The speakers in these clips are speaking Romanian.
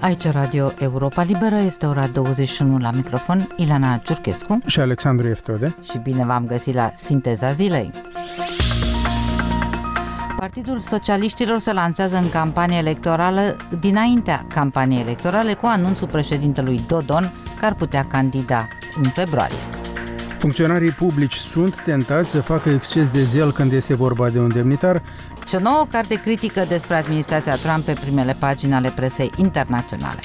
Aici Radio Europa Liberă, este ora 21 la microfon, Ilana Ciurchescu și Alexandru Eftode. Și bine v-am găsit la Sinteza Zilei. Partidul Socialiștilor se lansează în campanie electorală dinaintea campaniei electorale cu anunțul președintelui Dodon că ar putea candida în februarie. Funcționarii publici sunt tentați să facă exces de zel când este vorba de un demnitar. Și o nouă carte critică despre administrația Trump pe primele pagini ale presei internaționale.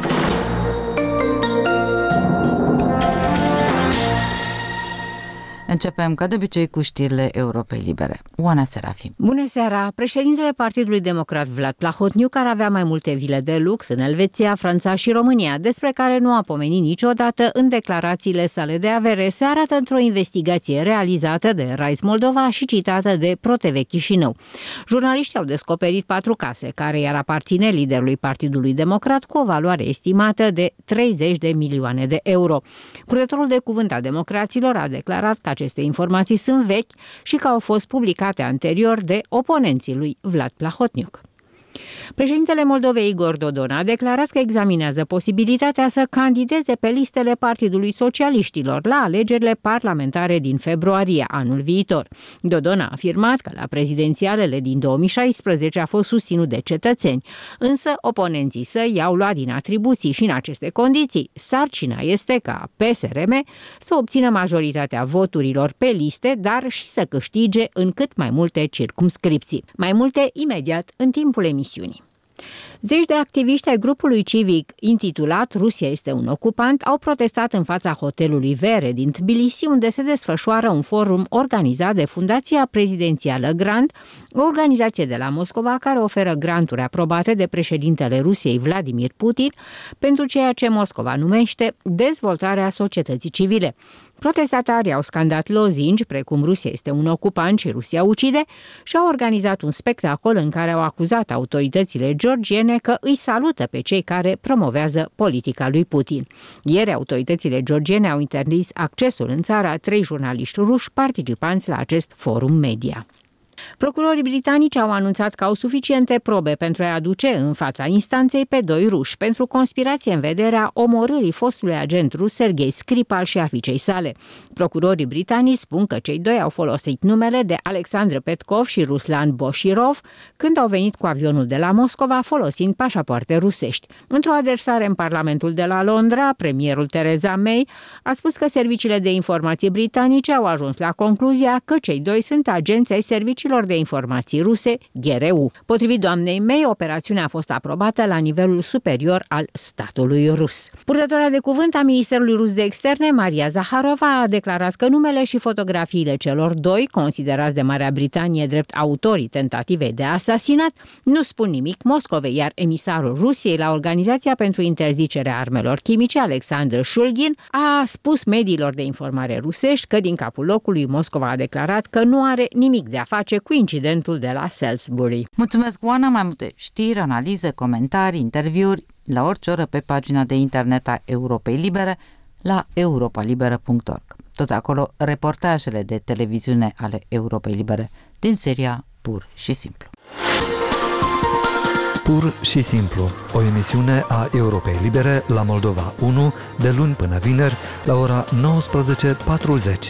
Începem, ca de obicei, cu știrile Europei Libere. Oana Serafim. Bună seara! Președintele Partidului Democrat Vlad Plahotniuc, care avea mai multe vile de lux în Elveția, Franța și România, despre care nu a pomenit niciodată în declarațiile sale de avere, se arată într-o investigație realizată de Rise Moldova și citată de ProTV Chișinău. Jurnaliștii au descoperit 4 case, care i-ar aparține liderului Partidului Democrat, cu o valoare estimată de 30 de milioane de euro. Purtătorul de cuvânt al democraților a declarat că aceste informații sunt vechi și că au fost publicate anterior de oponenții lui Vlad Plahotniuc. Președintele Moldovei Igor Dodon a declarat că examinează posibilitatea să candideze pe listele Partidului Socialiștilor la alegerile parlamentare din februarie anul viitor. Dodon a afirmat că la prezidențialele din 2016 a fost susținut de cetățeni, însă oponenții săi i-au luat din atribuții și în aceste condiții sarcina este ca PSRM să obțină majoritatea voturilor pe liste, dar și să câștige în cât mai multe circumscripții. Mai multe imediat în timpul emisiunii. Zeci de activiști ai grupului civic intitulat Rusia este un ocupant au protestat în fața hotelului Vere din Tbilisi, unde se desfășoară un forum organizat de Fundația Prezidențială Grant, o organizație de la Moscova care oferă granturi aprobate de președintele Rusiei Vladimir Putin pentru ceea ce Moscova numește dezvoltarea societății civile. Protestatarii au scandat lozinci, precum Rusia este un ocupant și Rusia ucide, și au organizat un spectacol în care au acuzat autoritățile georgiene că îi salută pe cei care promovează politica lui Putin. Ieri, autoritățile georgiene au interzis accesul în țară a 3 jurnaliști ruși participanți la acest forum media. Procurorii britanici au anunțat că au suficiente probe pentru a aduce în fața instanței pe 2 ruși pentru conspirație în vederea omorârii fostului agent rus Serghei Skripal și a fiicei sale. Procurorii britanici spun că cei 2 au folosit numele de Alexandru Petkov și Ruslan Boshirov când au venit cu avionul de la Moscova folosind pașapoarte rusești. Într-o adresare în Parlamentul de la Londra, premierul Theresa May a spus că serviciile de informații britanice au ajuns la concluzia că cei 2 sunt agenți ai serviciilor de informații ruse, GRU. Potrivit doamnei May, operațiunea a fost aprobată la nivelul superior al statului rus. Purtătoarea de cuvânt a Ministerului Rus de Externe, Maria Zaharova, a declarat că numele și fotografiile celor 2, considerați de Marea Britanie drept autorii tentativei de asasinat, nu spun nimic Moscovei, iar emisarul Rusiei la Organizația pentru Interzicerea Armelor Chimice, Alexandru Shulgin, a spus mediilor de informare rusești că din capul locului Moscova a declarat că nu are nimic de a face cu incidentul de la Salisbury. Mulțumesc, Oana. Mai multe știri, analize, comentarii, interviuri la orice oră pe pagina de internet a Europei Libere la europalibera.org. Tot acolo reportajele de televiziune ale Europei Libere din seria Pur și Simplu. Pur și Simplu, o emisiune a Europei Libere la Moldova 1 de luni până vineri la ora 19:40.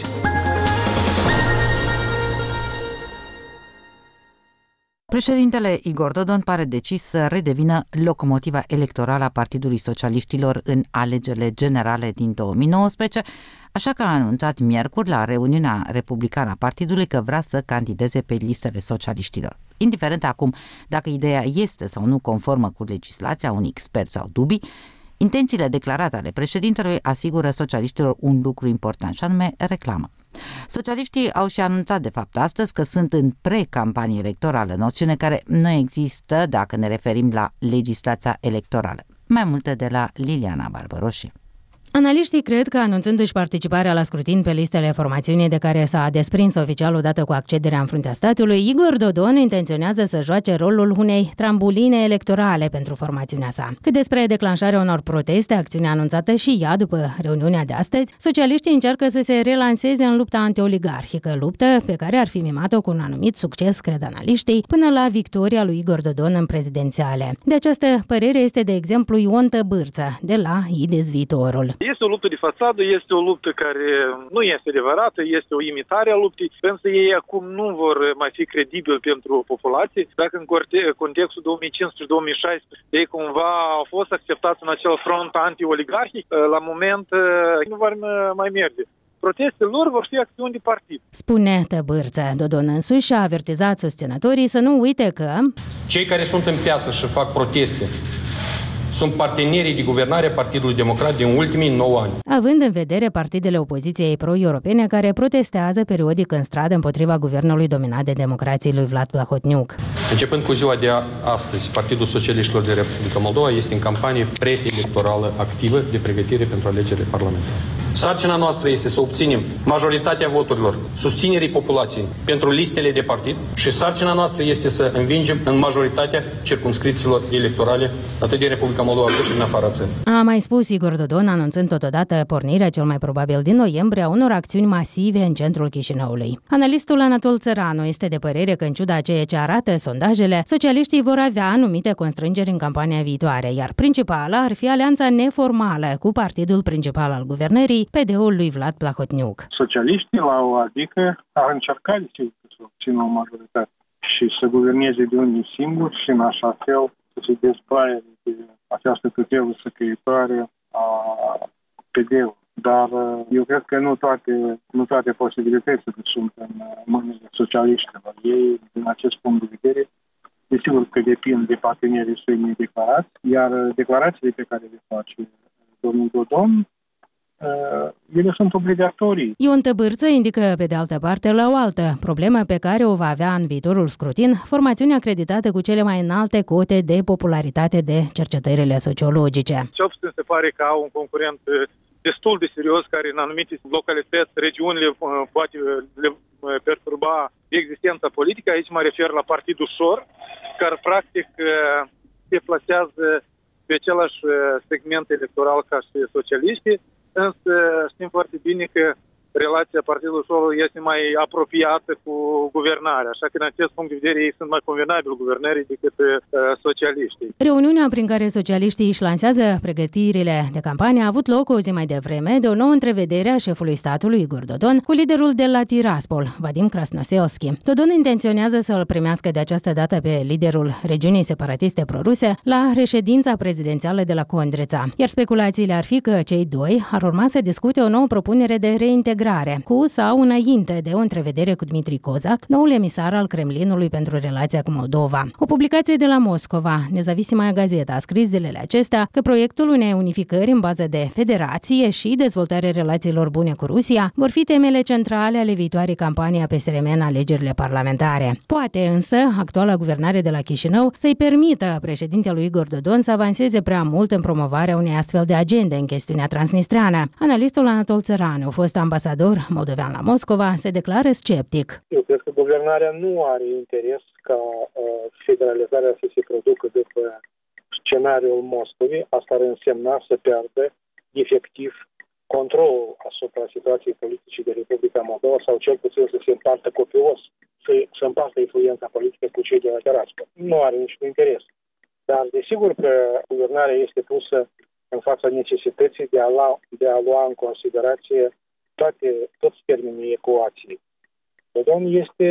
Președintele Igor Dodon pare decis să redevină locomotiva electorală a Partidului Socialiștilor în alegerile generale din 2019, așa că a anunțat miercuri la reuniunea republicană a partidului că vrea să candideze pe listele socialiștilor. Indiferent acum dacă ideea este sau nu conformă cu legislația, unii experți sau dubii, intențiile declarate ale președintelui asigură socialiștilor un lucru important, și anume reclamă. Socialiștii au și anunțat de fapt astăzi că sunt în pre-campanie electorală, noțiune care nu există dacă ne referim la legislația electorală. Mai multe de la Liliana Barbăroși. Analiștii cred că, anunțându-și participarea la scrutin pe listele formațiunii de care s-a desprins oficial odată cu accederea în fruntea statului, Igor Dodon intenționează să joace rolul unei trambuline electorale pentru formațiunea sa. Cât despre declanșarea unor proteste, acțiunea anunțată și ea după reuniunea de astăzi, socialiștii încearcă să se relanseze în lupta antioligarhică, luptă pe care ar fi mimat-o cu un anumit succes, cred analiștii, până la victoria lui Igor Dodon în prezidențiale. De această părere este, de exemplu, Ion Tăbârță, de la IDES Viitorul. Este o luptă de fațadă, este o luptă care nu este adevărată, este o imitare a luptei, însă ei acum nu vor mai fi credibili pentru populație. Dacă în contextul 2015-2016 ei cumva au fost acceptați în acel front anti-oligarhic, la moment nu vor mai merge. Protestele lor vor fi acțiuni de partid. Spune Tăbârță. Dodon însuși a avertizat susținătorii să nu uite că cei care sunt în piață și fac proteste sunt partenerii de guvernare a Partidului Democrat din ultimii 9 ani. Având în vedere partidele opoziției pro-europene care protestează periodic în stradă împotriva guvernului dominat de democrații lui Vlad Plahotniuc. Începând cu ziua de astăzi, Partidul Socialiștilor de Republica Moldova este în campanie preelectorală activă de pregătire pentru alegerile parlamentare. Sarcina noastră este să obținem majoritatea voturilor, susținerii populației pentru listele de partid și sarcina noastră este să învingem în majoritatea circumscripțiilor electorale, atât din Republica Moldova cât și din afara țării. A mai spus Igor Dodon, anunțând totodată pornirea cel mai probabil din noiembrie a unor acțiuni masive în centrul Chișinăului. Analistul Anatol Țăranu este de părere că, în ciuda ceea ce arată sondajele, socialiștii vor avea anumite constrângeri în campania viitoare, iar principala ar fi alianța neformală cu partidul principal al guvernării, PD-ul lui Vlad Plahotniuc. Socialiștii la o adică ar încerca să obțină o majoritate și să guverneze de unii singuri și în așa fel să se dezbraie de această tutelă săcăitoare a PD-ului. Dar eu cred că nu toate posibilitățile sunt în mâinile socialiștilor. Ei, din acest punct de vedere, desigur că depind de partenerii săi nedeclarați, iar declarațiile pe care le face domnul Dodon, ele sunt obligatorii. Ion Tăbârță indică, pe de altă parte, la o altă problemă pe care o va avea în viitorul scrutin formațiunea acreditată cu cele mai înalte cote de popularitate de cercetările sociologice. Cel puțin se pare că au un concurent destul de serios care în anumite localități, regiunile poate le perturba existența politică. Aici mă refer la Partidul Șor, care practic se plasează pe același segment electoral ca și socialiștii. Însă știm foarte bine că relația Partidului Șor este mai apropiată cu guvernarea, așa că în acest punct de vedere ei sunt mai convenabili guvernării decât socialiștii. Reuniunea prin care socialiștii își lansează pregătirile de campanie a avut loc o zi mai devreme de o nouă întrevedere a șefului statului Igor Dodon cu liderul de la Tiraspol, Vadim Krasnoselski. Dodon intenționează să-l primească de această dată pe liderul regiunii separatiste proruse la reședința prezidențială de la Condrița, iar speculațiile ar fi că cei doi ar urma să discute o nouă propunere de reintegrare cu sau înainte de o întrevedere cu Dmitri Kozak, noul emisar al Kremlinului pentru relația cu Moldova. O publicație de la Moscova, Nezavisima Gazeta, a scris zilele acestea că proiectul unei unificări în bază de federație și dezvoltarea relațiilor bune cu Rusia vor fi temele centrale ale viitoarei campanii a PSRM în alegerile parlamentare. Poate însă actuala guvernare de la Chișinău să-i permită președintelui Igor Dodon să avanseze prea mult în promovarea unei astfel de agende în chestiunea transnistreană. Analistul Anatol Țăranu, fost ambasador moldovean la Moscova, se declară sceptic. Eu cred că guvernarea nu are interes ca federalizarea să se producă după scenariul Moscovei. Asta ar însemna să piardă efectiv controlul asupra situației politice de Republica Moldova sau cel puțin să se împartă copios, să împartă influența politică cu cei de la Tiraspol. Nu are niciun interes. Dar desigur că guvernarea este pusă în fața necesității de a lua în considerație toți termenii ecuației. Dodon este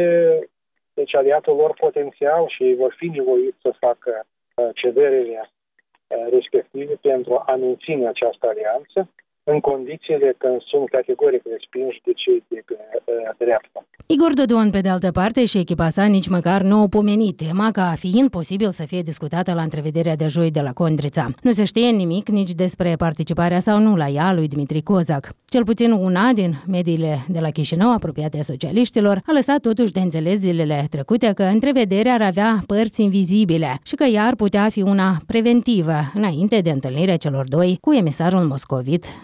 aliatul lor potențial și ei vor fi nevoiți să facă cederile respective pentru a menține această alianță în condițiile când sunt categoric respinși de cei de dreapta. Igor Dodon, pe de altă parte, și echipa sa nici măcar nu au pomenit tema ca fiind posibil să fie discutată la întrevederea de joi de la Condrița. Nu se știe nimic nici despre participarea sau nu la ea lui Dmitri Kozak. Cel puțin una din mediile de la Chișinău, apropiate socialiștilor, a lăsat totuși de înțeles zilele trecute că întrevederea ar avea părți invizibile și că ea ar putea fi una preventivă înainte de întâlnirea celor doi cu emisarul moscovit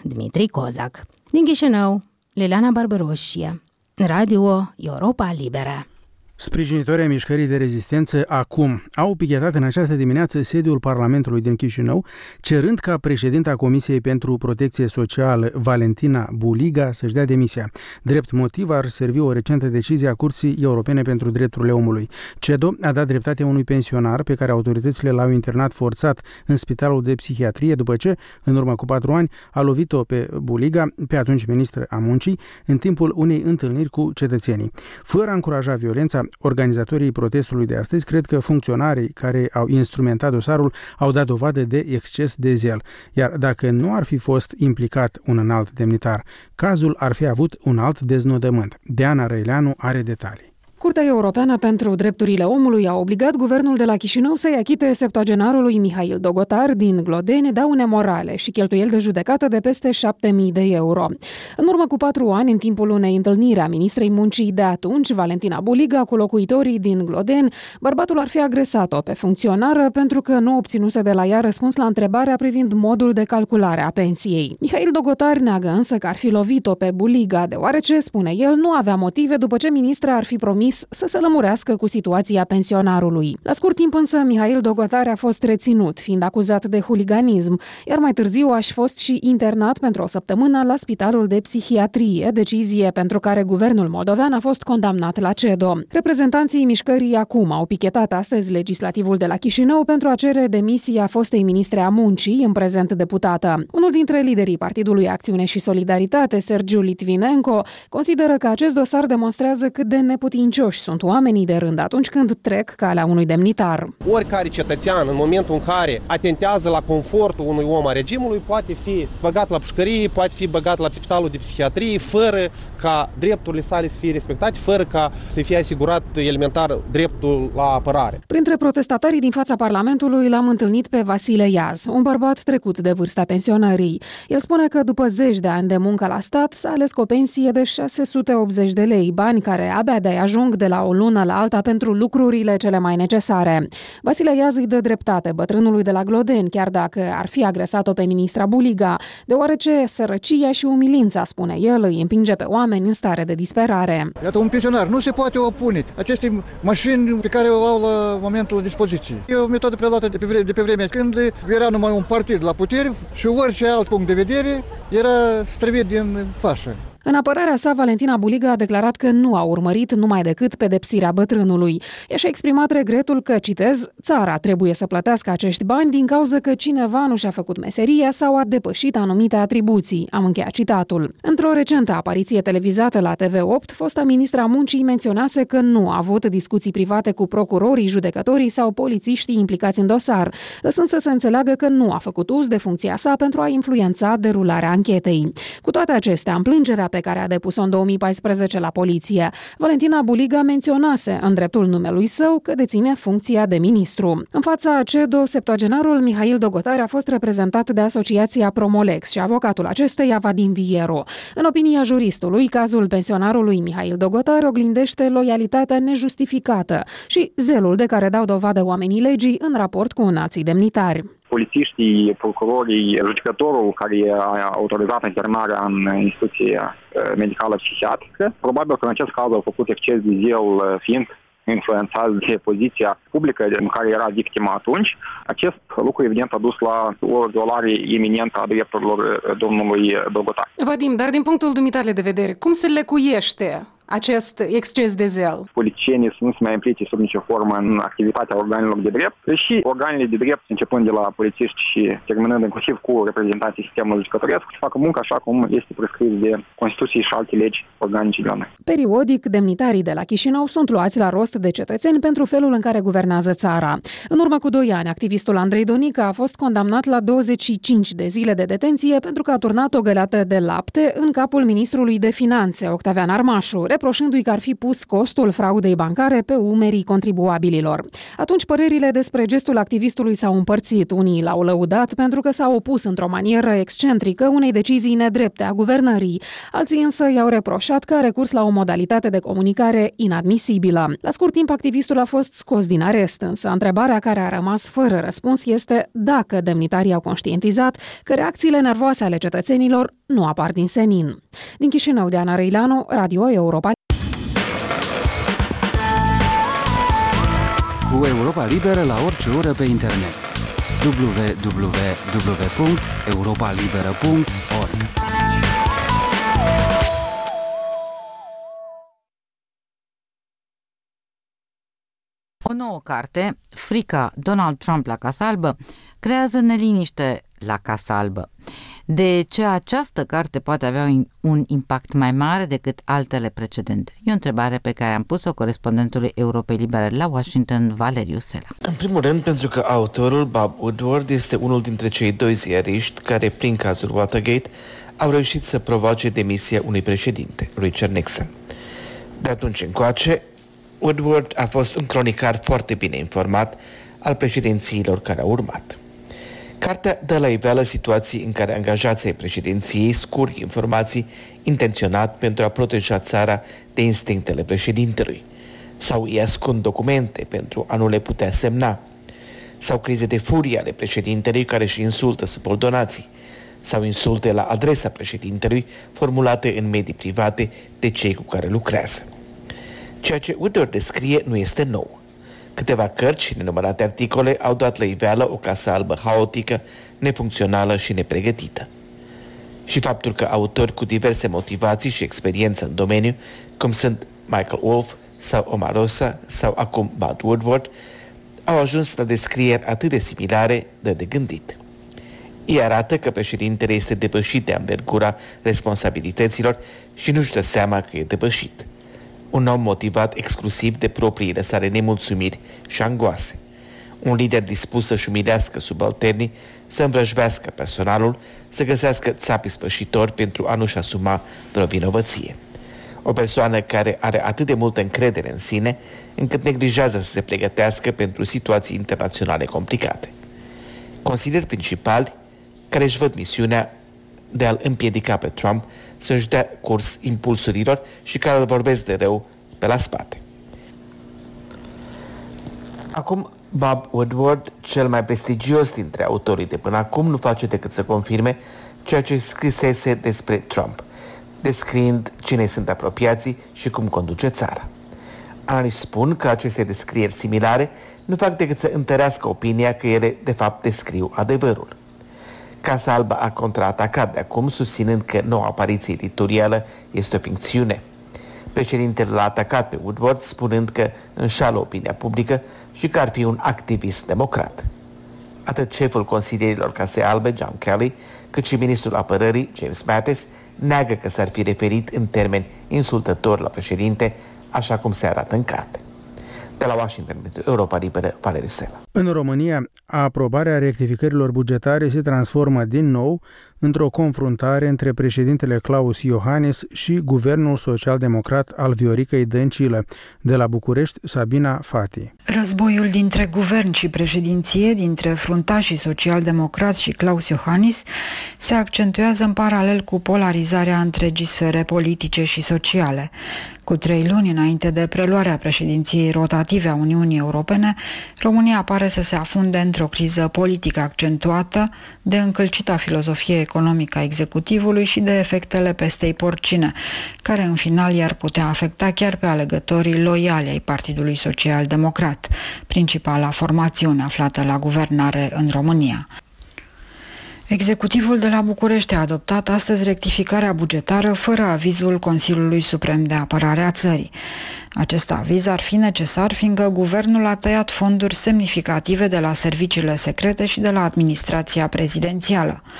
Dmitri Cozac. Din Chișinău, Liliana Barbaroșie, Radio Europa Liberă. Sprijinitorii mișcării de rezistență acum au pichetat în această dimineață sediul Parlamentului din Chișinău, cerând ca președinta Comisiei pentru Protecție Socială, Valentina Buliga, să-și dea demisia. Drept motiv ar servi o recentă decizie a Curții Europene pentru Drepturile Omului. CEDO a dat dreptate unui pensionar pe care autoritățile l-au internat forțat în spitalul de psihiatrie după ce, în urmă cu 4 ani, a lovit-o pe Buliga, pe atunci ministră a muncii, în timpul unei întâlniri cu cetățenii. Fără a încuraja violența, organizatorii protestului de astăzi cred că funcționarii care au instrumentat dosarul au dat dovadă de exces de zel, iar dacă nu ar fi fost implicat un înalt demnitar, cazul ar fi avut un alt deznodământ. Deana Răileanu are detalii. Curtea Europeană pentru Drepturile Omului a obligat guvernul de la Chișinău să-i achite septuagenarului Mihail Dogotar din Glodeni daune morale și cheltuieli de judecată de peste 7.000 de euro. În urmă cu 4 ani, în timpul unei întâlniri a ministrei muncii de atunci, Valentina Buliga, cu locuitorii din Glodeni, bărbatul ar fi agresat-o pe funcționară pentru că nu obținuse de la ea răspuns la întrebarea privind modul de calculare a pensiei. Mihail Dogotar neagă însă că ar fi lovit-o pe Buliga, deoarece, spune el, nu avea motive după ce ministra ar fi promis să se lămurească cu situația pensionarului. La scurt timp însă, Mihail Dogotar a fost reținut, fiind acuzat de huliganism, iar mai târziu a fost și internat pentru o săptămână la spitalul de psihiatrie, decizie pentru care guvernul moldovean a fost condamnat la CEDO. Reprezentanții mișcării acum au pichetat astăzi legislativul de la Chișinău pentru a cere demisia fostei ministre a muncii, în prezent deputată. Unul dintre liderii Partidului Acțiune și Solidaritate, Sergiu Litvinenko, consideră că acest dosar demonstrează cât de neputincioși sunt oamenii de rând atunci când trec calea unui demnitar. Oricare cetățean, în momentul în care atentează la confortul unui om a regimului, poate fi băgat la pușcărie, poate fi băgat la spitalul de psihiatrie, fără ca drepturile sale să fie respectate, fără ca să fie asigurat elementar dreptul la apărare. Printre protestatarii din fața Parlamentului l-am întâlnit pe Vasile Iaz, un bărbat trecut de vârsta pensionării. El spune că după 10 de ani de muncă la stat s-a ales cu o pensie de 680 de lei, bani care abia de-ai ajung de la o lună la alta pentru lucrurile cele mai necesare. Vasile Iaz îi dă dreptate bătrânului de la Glodeni, chiar dacă ar fi agresat-o pe ministra Buliga, deoarece sărăcia și umilința, spune el, îi împinge pe oameni în stare de disperare. Iată, un pensionar nu se poate opune aceste mașini pe care o au la momentul la dispoziție. E o metodă preluată de pe vremea când era numai un partid la putere și orice alt punct de vedere era străvit din fașă. În apărarea sa, Valentina Buliga a declarat că nu a urmărit numai decât pedepsirea bătrânului. Ea și-a exprimat regretul că, citez, țara trebuie să plătească acești bani din cauza că cineva nu și-a făcut meseria sau a depășit anumite atribuții. Am încheiat citatul. Într-o recentă apariție televizată la TV8, fosta ministra muncii menționase că nu a avut discuții private cu procurorii, judecătorii sau polițiștii implicați în dosar, lăsând să se înțeleagă că nu a făcut uz de funcția sa pentru a influența derularea anchetei. Cu toate acestea, în plângerea pe care a depus-o în 2014 la poliție, Valentina Buliga menționase în dreptul numelui său că deține funcția de ministru. În fața CEDO, septuagenarul Mihail Dogotar a fost reprezentat de asociația Promolex și avocatul acesteia Vadim Vieru. În opinia juristului, cazul pensionarului Mihail Dogotar oglindește loialitatea nejustificată și zelul de care dau dovadă oamenii legii în raport cu înalții demnitari. Polițiștii, procurorii, judecătorul care a autorizat internarea în instituție medicală psihiatrică, probabil că în acest caz au făcut exces de zel fiind influențați de poziția publică în care era victima atunci. Acest lucru evident a dus la o violare iminentă a drepturilor domnului Dogotar. Vadim, dar din punctul dumitale de vedere, cum se lecuiește acest exces de zel? Politicienii să nu se mai implice sub nicio formă în activitatea organelor de drept și organele de drept, începând de la polițiști și terminând inclusiv cu reprezentanții sistemului judecătoresc, să facă muncă așa cum este prescris de Constituție și alte legi organice de la noi. Periodic, demnitarii de la Chișinău sunt luați la rost de cetățeni pentru felul în care guvernează țara. În urmă cu 2 ani, activistul Andrei Donica a fost condamnat la 25 de zile de detenție pentru că a turnat o găleată de lapte în capul ministrului de Finanțe, Octavian Armașu. reproșându-i că ar fi pus costul fraudei bancare pe umerii contribuabililor. Atunci părerile despre gestul activistului s-au împărțit. Unii l-au lăudat pentru că s-a opus într-o manieră excentrică unei decizii nedrepte a guvernării. Alții însă i-au reproșat că a recurs la o modalitate de comunicare inadmisibilă. La scurt timp, activistul a fost scos din arest, însă întrebarea care a rămas fără răspuns este dacă demnitarii au conștientizat că reacțiile nervoase ale cetățenilor nu apar din senin. Din Chișinău, Diana Răileanu, Radio Europa. Cu Europa Liberă la orice oră pe internet. www.europalibera.org. O nouă carte, Frica Donald Trump la Casa Albă, creează neliniște la Casa Albă. De ce această carte poate avea un impact mai mare decât altele precedente? E o întrebare pe care am pus-o corespondentului Europei Libere la Washington, Valeriu Sela. În primul rând, pentru că autorul, Bob Woodward, este unul dintre cei doi ziariști care, prin cazul Watergate, au reușit să provoace demisia unui președinte, Richard Nixon. De atunci încoace, Woodward a fost un cronicar foarte bine informat al președințiilor care au urmat. Cartea dă la iveală situații în care angajații președinției scurg informații intenționat pentru a proteja țara de instinctele președintelui, sau îi ascund documente pentru a nu le putea semna, sau crize de furie ale președintelui care își insultă subordonații, sau insulte la adresa președintelui formulate în medii private de cei cu care lucrează. Ceea ce Woodward descrie nu este nou. Câteva cărți și nenumărate articole au dat la iveală o Casă Albă haotică, nefuncțională și nepregătită. Și faptul că autori cu diverse motivații și experiență în domeniu, cum sunt Michael Wolff sau Omarosa sau acum Bob Woodward, au ajuns la descrieri atât de similare, de gândit. Ei arată că președintele este depășit de învergura responsabilităților și nu-și dă seama că e depășit. Un om motivat exclusiv de propriile sale nemulțumiri și angoase. Un lider dispus să-și umilească subalternii, să învrăjbească personalul, să găsească țapi spășitori pentru a nu-și asuma vreo vinovăție. O persoană care are atât de multă încredere în sine, încât neglijează să se pregătească pentru situații internaționale complicate. Consilierii principali care își văd misiunea de a-l împiedica pe Trump să-și dea curs impulsurilor și care îl vorbesc de rău pe la spate. Acum, Bob Woodward, cel mai prestigios dintre autorii de până acum, nu face decât să confirme ceea ce scrisese despre Trump, descriind cine sunt apropiații și cum conduce țara. Analiști spun că aceste descrieri similare nu fac decât să întărească opinia că ele, de fapt, descriu adevărul. Casa Albă a contraatacat de acum, susținând că noua apariție editorială este o ficțiune. Președintele l-a atacat pe Woodward, spunând că înșală opinia publică și că ar fi un activist democrat. Atât șeful consilierilor Casei Albe, John Kelly, cât și ministrul apărării, James Mattis, neagă că s-ar fi referit în termeni insultători la președinte, așa cum se arată în carte. De la Washington, pentru Europa Liberă, Valeriu Sela. În România, aprobarea rectificărilor bugetare se transformă din nou într-o confruntare între președintele Klaus Iohannis și guvernul social-democrat al Vioricăi Dăncilă. De la București, Sabina Fati. Războiul dintre guvern și președinție, dintre fruntașii social-democrați și Klaus Iohannis, se accentuează în paralel cu polarizarea întregii sfere politice și sociale. Cu 3 luni înainte de preluarea președinției rotative a Uniunii Europene, România pare să se afunde într-o criză politică accentuată de încălcita filozofie economică a executivului și de efectele pestei porcine, care în final i-ar putea afecta chiar pe alegătorii loiali ai Partidului Social Democrat, principala formațiune aflată la guvernare în România. Executivul de la București a adoptat astăzi rectificarea bugetară fără avizul Consiliului Suprem de Apărare a țării. Acest aviz ar fi necesar fiindcă guvernul a tăiat fonduri semnificative de la serviciile secrete și de la administrația prezidențială.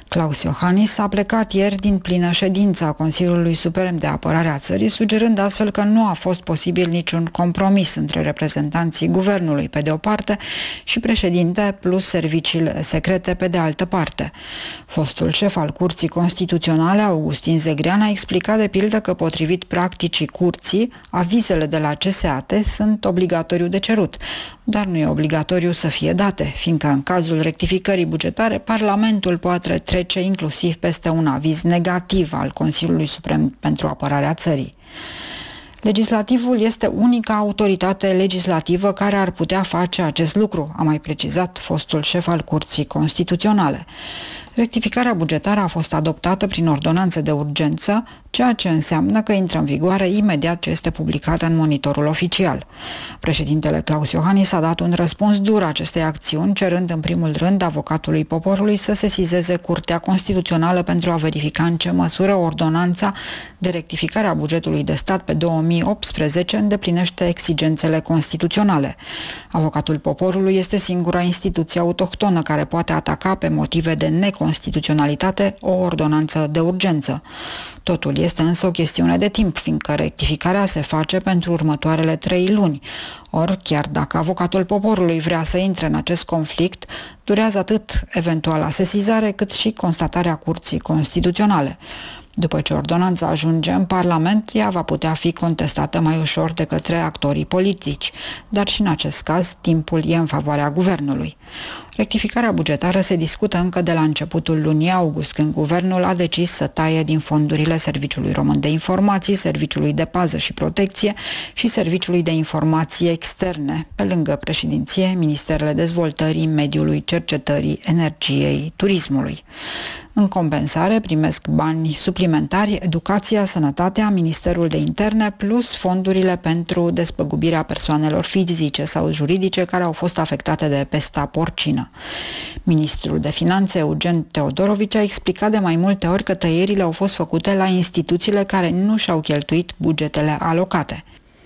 Klaus Iohannis a plecat ieri din plină ședință a Consiliului Suprem de Apărare a țării, sugerând astfel că nu a fost posibil niciun compromis între reprezentanții guvernului pe de o parte și președinte plus serviciile secrete pe de altă parte. Fostul șef al Curții Constituționale, Augustin Zegrean, a explicat de pildă că potrivit practicii curții, avizele de la CSAT sunt obligatoriu de cerut, dar nu e obligatoriu să fie date, fiindcă în cazul rectificării bugetare, Parlamentul poate trece inclusiv peste un aviz negativ al Consiliului Suprem pentru Apărarea țării. Legislativul este unica autoritate legislativă care ar putea face acest lucru, a mai precizat fostul șef al Curții Constituționale. Rectificarea bugetară a fost adoptată prin ordonanță de urgență, ceea ce înseamnă că intră în vigoare imediat ce este publicată în monitorul oficial. Președintele Klaus Iohannis a dat un răspuns dur acestei acțiuni, cerând în primul rând avocatului poporului să sesizeze Curtea Constituțională pentru a verifica în ce măsură ordonanța de rectificare a bugetului de stat pe 2018 îndeplinește exigențele constituționale. Avocatul poporului este singura instituție autohtonă care poate ataca pe motive de neconstituționalitate o ordonanță de urgență. Totul este însă o chestiune de timp, fiindcă rectificarea se face pentru următoarele 3 luni. Ori, chiar dacă avocatul poporului vrea să intre în acest conflict, durează atât eventuala sesizare, cât și constatarea Curții Constituționale. După ce ordonanța ajunge în Parlament, ea va putea fi contestată mai ușor de către actorii politici, dar și în acest caz timpul e în favoarea guvernului. Rectificarea bugetară se discută încă de la începutul lunii august, când guvernul a decis să taie din fondurile Serviciului Român de Informații, Serviciului de Pază și Protecție și Serviciului de Informații Externe, pe lângă președinție, Ministerele Dezvoltării, Mediului, Cercetării, Energiei, Turismului. În compensare primesc bani suplimentari Educația, Sănătatea, Ministerul de Interne, plus fondurile pentru despăgubirea persoanelor fizice sau juridice care au fost afectate de pesta porcină. Ministrul de Finanțe, Eugen Teodorovici, a explicat de mai multe ori că tăierile au fost făcute la instituțiile care nu și-au cheltuit bugetele alocate.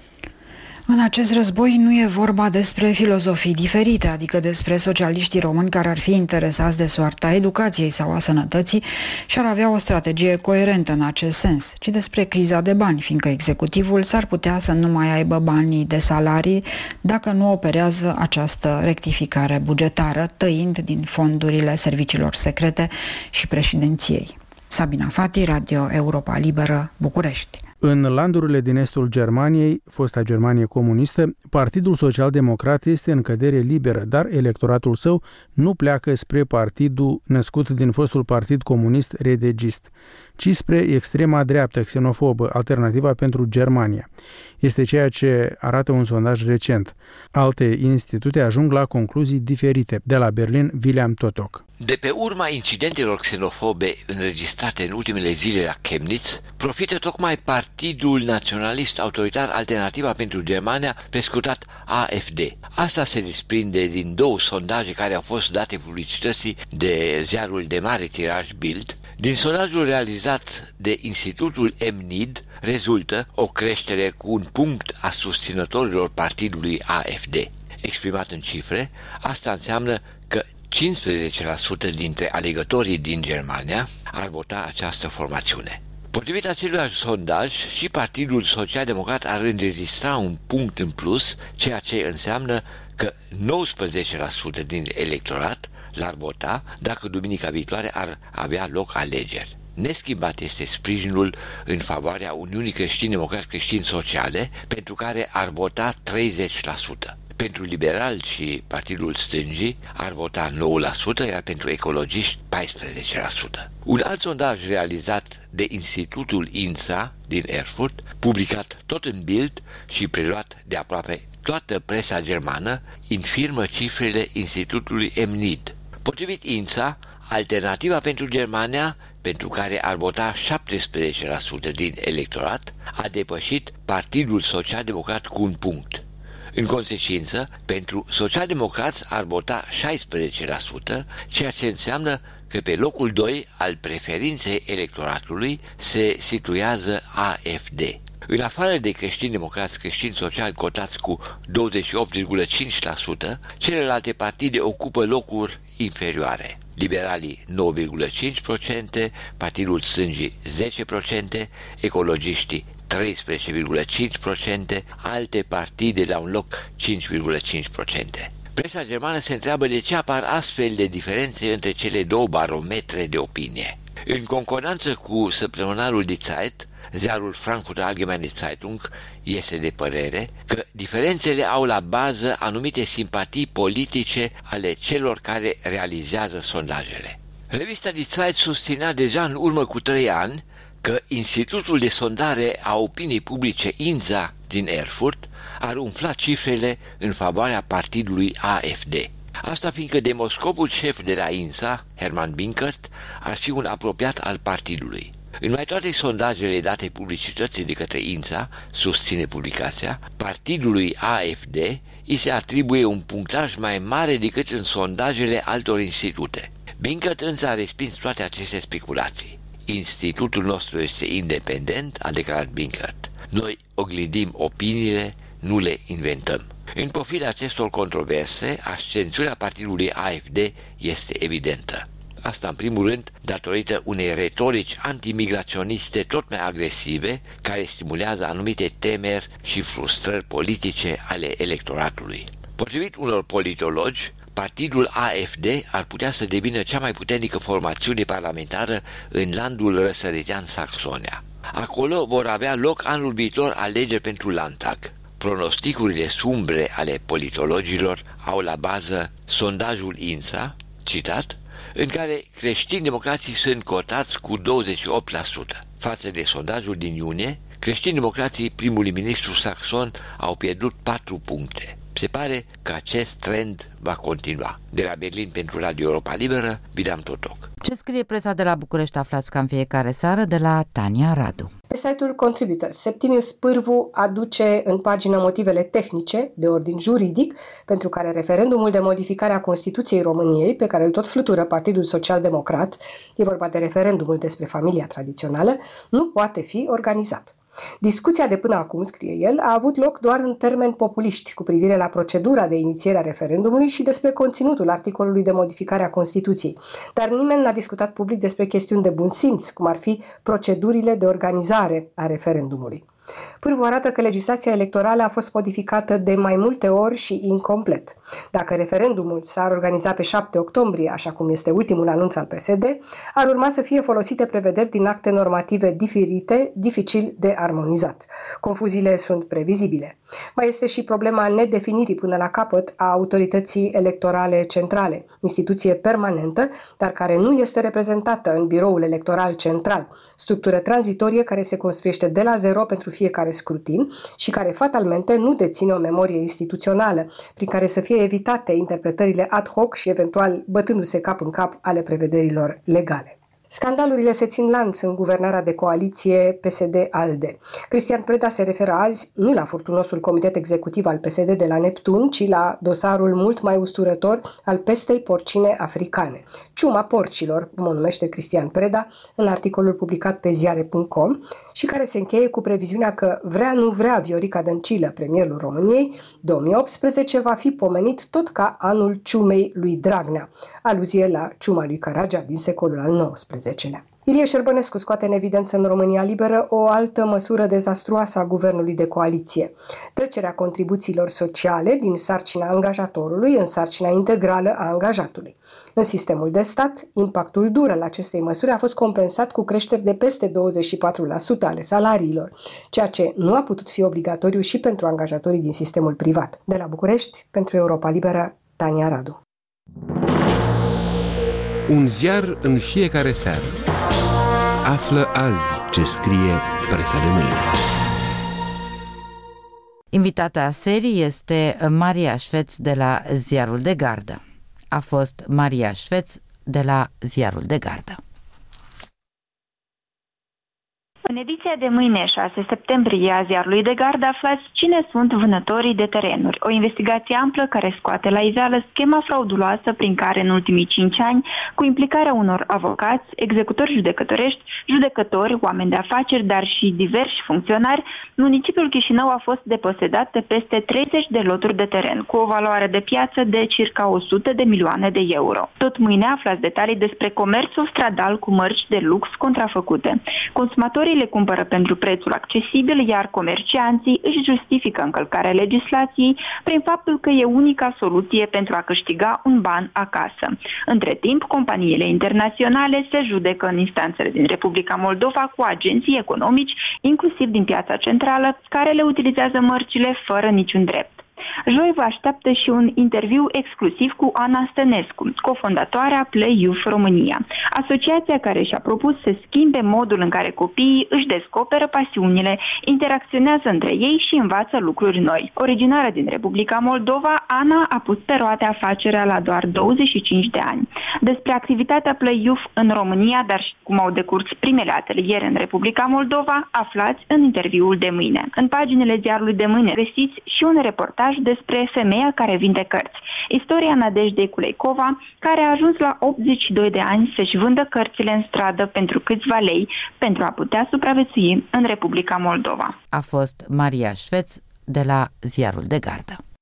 În acest război nu e vorba despre filozofii diferite, adică despre socialiștii români care ar fi interesați de soarta educației sau a sănătății și ar avea o strategie coerentă în acest sens, ci despre criza de bani, fiindcă executivul s-ar putea să nu mai aibă banii de salarii dacă nu operează această rectificare bugetară, tăind din fondurile serviciilor secrete și președinției. Sabina Fati, Radio Europa Liberă, București. În landurile din estul Germaniei, fosta Germanie comunistă, Partidul Social-Democrat este în cădere liberă, dar electoratul său nu pleacă spre partidul născut din fostul partid comunist redegist, ci spre extrema dreaptă xenofobă, Alternativa pentru Germania. Este ceea ce arată un sondaj recent. Alte institute ajung la concluzii diferite. De la Berlin, William Totok. De pe urma incidentelor xenofobe înregistrate în ultimele zile la Chemnitz, profită tocmai Partidul Naționalist Autoritar Alternativa pentru Germania, prescutat AfD. Asta se desprinde din 2 sondaje care au fost date publicității de ziarul de mare tiraj Bild. Din sondajul realizat de Institutul MNID rezultă o creștere cu 1 punct a susținătorilor partidului AfD. Exprimat în cifre, asta înseamnă că 15% dintre alegătorii din Germania ar vota această formațiune. Potrivit aceluiași sondaj, și Partidul Social-Democrat ar înregistra 1 punct în plus, ceea ce înseamnă că 19% din electorat l-ar vota dacă duminica viitoare ar avea loc alegeri. Neschimbat este sprijinul în favoarea Uniunii Creștin-Democrat Creștin-Sociale, pentru care ar vota 30%. Pentru liberali și Partidul Stângii ar vota 9%, iar pentru ecologiști 14%. Un alt sondaj realizat de Institutul INSA din Erfurt, publicat tot în Bild și preluat de aproape toată presa germană, infirmă cifrele Institutului MNID. Potrivit INSA, Alternativa pentru Germania, pentru care ar vota 17% din electorat, a depășit Partidul Social-Democrat cu 1 punct. În consecință, pentru socialdemocrați ar vota 16%, ceea ce înseamnă că pe locul 2 al preferinței electoratului se situează AfD. În afară de creștini-democrați, creștini-sociali cotați cu 28,5%, celelalte partide ocupă locuri inferioare. Liberalii 9,5%, Partidul Stângii 10%, ecologiștii 13,5%, alte partide la un loc 5,5%. Presa germană se întreabă de ce apar astfel de diferențe între cele două barometre de opinie. În concordanță cu săptămânalul Die Zeit, ziarul Frankfurter Allgemeine Zeitung este de părere că diferențele au la bază anumite simpatii politice ale celor care realizează sondajele. Revista Die Zeit susținea deja în urmă cu 3 ani că Institutul de Sondare a Opiniei Publice INSA din Erfurt ar umfla cifrele în favoarea partidului AfD. Asta fiindcă demoscopul șef de la INSA, Hermann Binkert, ar fi un apropiat al partidului. În mai toate sondajele date publicității de către INSA, susține publicația, partidului AfD îi se atribuie un punctaj mai mare decât în sondajele altor institute. Binkert însă a respins toate aceste speculații. Institutul nostru este independent, a declarat Binkert. Noi oglindim opiniile, nu le inventăm. În pofida acestor controverse, ascensiunea partidului AfD este evidentă. Asta, în primul rând, datorită unei retorici antimigraționiste tot mai agresive, care stimulează anumite temeri și frustrări politice ale electoratului. Potrivit unor politologi, partidul AfD ar putea să devină cea mai puternică formațiune parlamentară în landul răsăritean Saxonia. Acolo vor avea loc anul viitor alegeri pentru Landtag. Pronosticurile sumbre ale politologilor au la bază sondajul INSA, citat, în care creștini-democrații sunt cotați cu 28%. Față de sondajul din iunie, creștini-democrații primului ministru saxon au pierdut 4 puncte. Se pare că acest trend va continua. De la Berlin pentru Radio Europa Liberă, Vidam Totoc. Ce scrie presa de la București aflați ca în fiecare seară de la Tania Radu. Pe site-ul Contributors, Septimius Pârvu aduce în pagină motivele tehnice, de ordin juridic, pentru care referendumul de modificare a Constituției României, pe care îl tot flutură Partidul Social-Democrat, e vorba de referendumul despre familia tradițională, nu poate fi organizat. Discuția de până acum, scrie el, a avut loc doar în termeni populiști cu privire la procedura de inițiere a referendumului și despre conținutul articolului de modificare a Constituției, dar nimeni n-a discutat public despre chestiuni de bun simț, cum ar fi procedurile de organizare a referendumului. Pârvu arată că legislația electorală a fost modificată de mai multe ori și incomplet. Dacă referendumul s-ar organiza pe 7 octombrie, așa cum este ultimul anunț al PSD, ar urma să fie folosite prevederi din acte normative diferite, dificil de armonizat. Confuziile sunt previzibile. Mai este și problema nedefinirii până la capăt a autorității electorale centrale, instituție permanentă, dar care nu este reprezentată în biroul electoral central, structură tranzitorie care se construiește de la zero pentru fiecare scrutin și care fatalmente nu deține o memorie instituțională, prin care să fie evitate interpretările ad hoc și eventual bătându-se cap în cap ale prevederilor legale. Scandalurile se țin lanț în guvernarea de coaliție PSD-ALDE. Cristian Preda se referă azi nu la furtunosul comitet executiv al PSD de la Neptun, ci la dosarul mult mai usturător al pestei porcine africane. Ciuma porcilor, cum o numește Cristian Preda, în articolul publicat pe ziare.com și care se încheie cu previziunea că vrea nu vrea Viorica Dăncilă, premierul României, 2018 va fi pomenit tot ca anul ciumei lui Dragnea, aluzie la ciuma lui Caragea din secolul al XIX-lea. Ilie Șerbănescu scoate în evidență în România Liberă o altă măsură dezastruoasă a guvernului de coaliție. Trecerea contribuțiilor sociale din sarcina angajatorului în sarcina integrală a angajatului. În sistemul de stat, impactul dur al acestei măsuri a fost compensat cu creșteri de peste 24% ale salariilor, ceea ce nu a putut fi obligatoriu și pentru angajatorii din sistemul privat. De la București, pentru Europa Liberă, Tania Radu. Un ziar în fiecare seară. Află azi ce scrie presa de mâine. Invitata serii este Maria Șveț de la Ziarul de Gardă. A fost Maria Șveț de la Ziarul de Gardă. În ediția de mâine, 6 septembrie, a ziarului de gardă, aflați cine sunt vânătorii de terenuri. O investigație amplă care scoate la iveală schema frauduloasă prin care în ultimii 5 ani, cu implicarea unor avocați, executori judecătorești, judecători, oameni de afaceri, dar și diversi funcționari, municipiul Chișinău a fost deposedat de peste 30 de loturi de teren, cu o valoare de piață de circa 100 de milioane de euro. Tot mâine aflați detalii despre comerțul stradal cu mărci de lux contrafăcute. Consumatorii le cumpără pentru prețul accesibil, iar comercianții își justifică încălcarea legislației prin faptul că e unica soluție pentru a câștiga un ban acasă. Între timp, companiile internaționale se judecă în instanțele din Republica Moldova cu agenții economici, inclusiv din piața centrală, care le utilizează mărcile fără niciun drept. Joi vă așteaptă și un interviu exclusiv cu Ana Stănescu, cofondatoarea Play Youth România, asociația care și-a propus să schimbe modul în care copiii își descoperă pasiunile, interacționează între ei și învață lucruri noi. Originară din Republica Moldova, Ana a pus pe roate afacerea la doar 25 de ani. Despre activitatea Play Youth în România, dar și cum au decurs primele ateliere în Republica Moldova, aflați în interviul de mâine. În paginile ziarului de mâine găsiți și un reportaj despre femeia care vinde cărți. Istoria Nadejdei Culeicova, care a ajuns la 82 de ani să-și vândă cărțile în stradă pentru câțiva lei pentru a putea supraviețui în Republica Moldova. A fost Maria Șveț de la Ziarul de Gardă.